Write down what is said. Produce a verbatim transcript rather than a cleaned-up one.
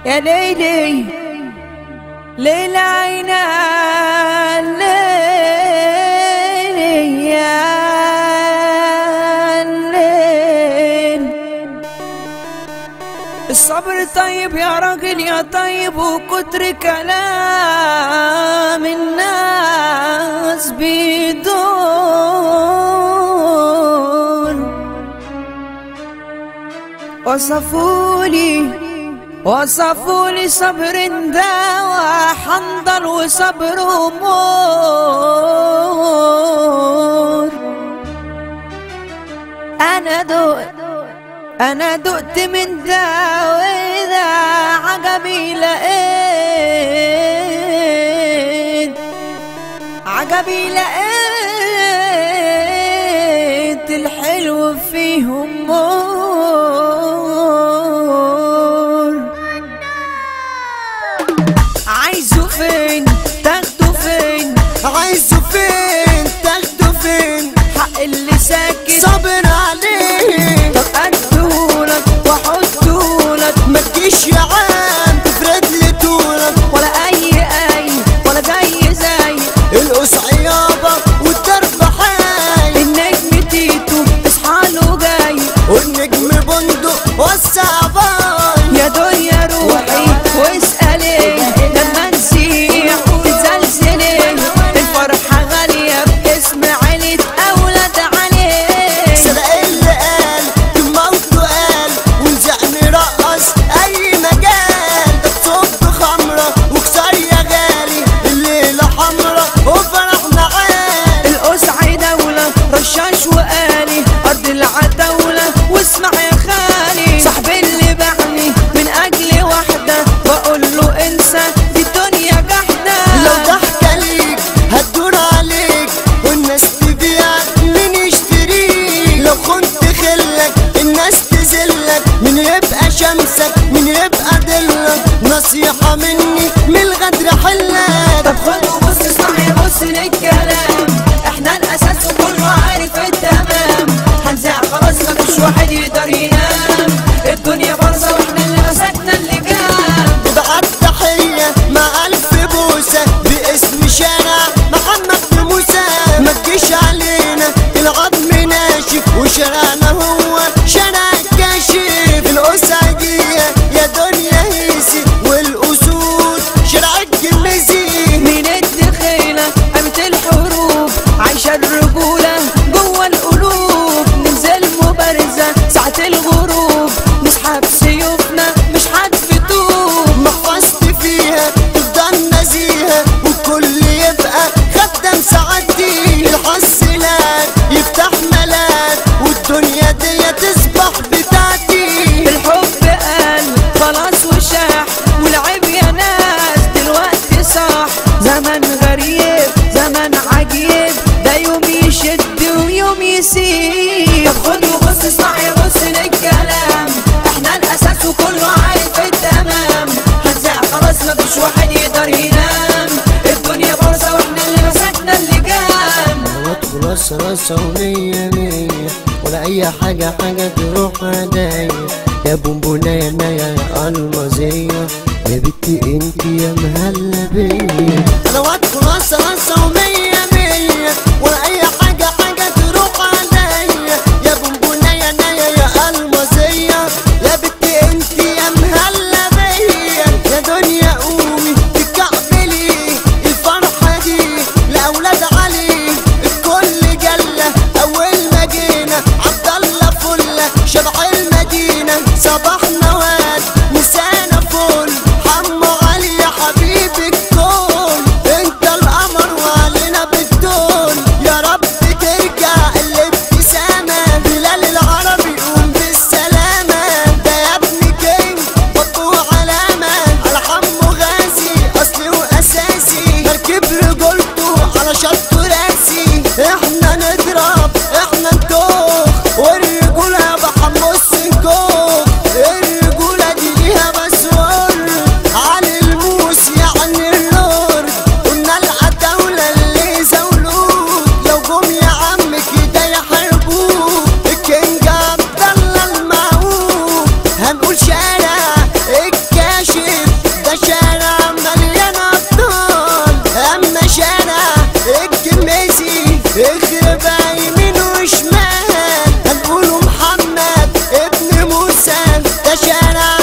يا ليلي ليل عينا الليل يا الليل. الصبر طيب يا راجل يا طيب، وكتر كلام الناس بيدور. وصفولي وصفولي صبر دواء حنظل وصبر أمور. أنا دقت أنا دقت من ده وإذا عجبي لقيت عجبي لقيت الحلو فيهم مور. عايزه فين تاخده فين، عايزه فين تاخده فين، حق اللي ساكت صابر عليه. طب ادهولك واحطهولك، ما تجيش يا عم تفرد لي طولك، ولا اي اي ولا جاي زي القصعيابة والدرب حي. النجم تيتو اصحى له جاي، والنجم بندق وسع باي. يا دنيا روحي واسألي لما نسيح تتزلزلي. الفرحة غالية باسم عيلة أولاد عليه. سرق اللي قال موته قال، ونزعني رقص أي مجال. ده تصب خمرة وكسر يا غالي، الليلة حمرا وفرحنا عال. القصع دولة رشاش وقالي أرض العتاولة. واسمع يا خالي صاحبي اللي باعني من أجل واحدة، بقول له انسى دي الدنيا جحدة. لو ضحكة ليك هتدور عليك، والناس تبيعك مين يشتريك. لو كنت خلك الناس تذلك، مين يبقى شمسك مين يبقى ضلك. نصيحة مني من الغدر حلك. طب خد وبص اسمعي بص للكلام، احنا الاساس وكله عارف التمام. هنزع خلاص مفيش واحد يقدر ينام، الدنيا باظه واحنا اللي مسكنا اللجام. بعد تحية مع ألف بوسة باسم شارع محمد موسى. ما تجيش علينا العظم ناشف، وشارعنا هو شارع الكاشف. الأسعدية يا دنيا هيسي، والأسود شارع الجميزي. من الدخيلة قامت الحروب، عايشة الرجولة جوه القلوب. ننزل مبارزة ساعة الغروب، نسحب سيوفنا مش هتفتوب. محفظت فيها تفضل نزيهة، والكل يبقى خدام سعادتي. الحصلات يفتح ملاك، والدنيا دي تصبح بتاعتي. الحب قال خلاص وشاح، والعيب يا ناس دلوقتي صح. زمن غريب زمن عجيب، ده يوم يشد ويوم يسيب. طب خد وبص اسمعي بص للكلام، احنا الاساس وكله عارف التمام. هنزع خلاص مفيش واحد يقدر ينام، الدنيا باظه واحنا اللي مسكنا اللجام. وادخل رصة ومية مية، ولا أي حاجة حاجة تروح عليا. يا بونبوناية نايا المازية، يا بنتي انتي يا مهلا بيا. أنا وادخل رصة رصة ومية مية، ولا أي حاجة حاجة تروح عليا. يا بونبوناية نايا يا المازية، يا بنتي انتي يا مهلا بيا. يا دنيا قومي تكعبلي، الفرحة دي لأولاد علي. الكل جلة أول ما جينا، عبد الله فلة شبح المدينة. صباحنا واد مسانا فل، حمو علي يا حبيبي الكل. انت القمر وعلي الشارع